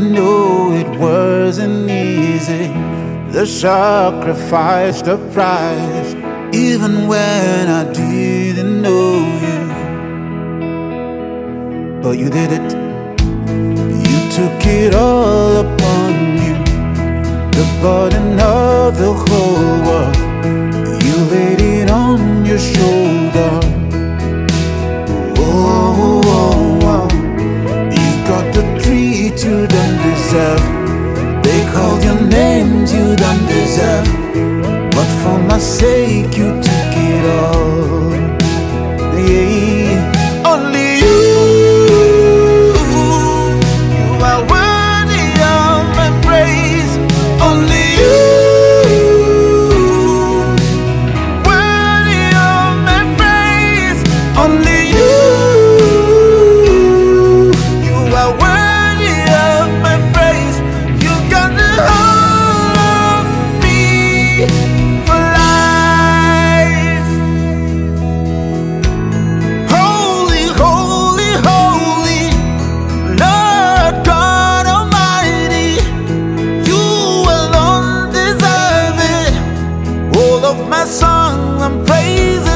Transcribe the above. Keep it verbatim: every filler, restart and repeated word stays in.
know it wasn't easy. The sacrifice, the price, even when I didn't know you. But you did it. You took it all upon you, the burden of the whole world. You laid it on your shoulder. Oh, oh, oh. You got the treat you don't deserve. They called your names you don't deserve. But for my sake you took it all. Yeah. Only you, you are worthy of my praise. Only you, worthy of my praise. Only you, you are worthy of my praise. You got the whole of me for life. Holy, holy, holy, Lord God Almighty, you alone deserve it. All of my songs I'm praising.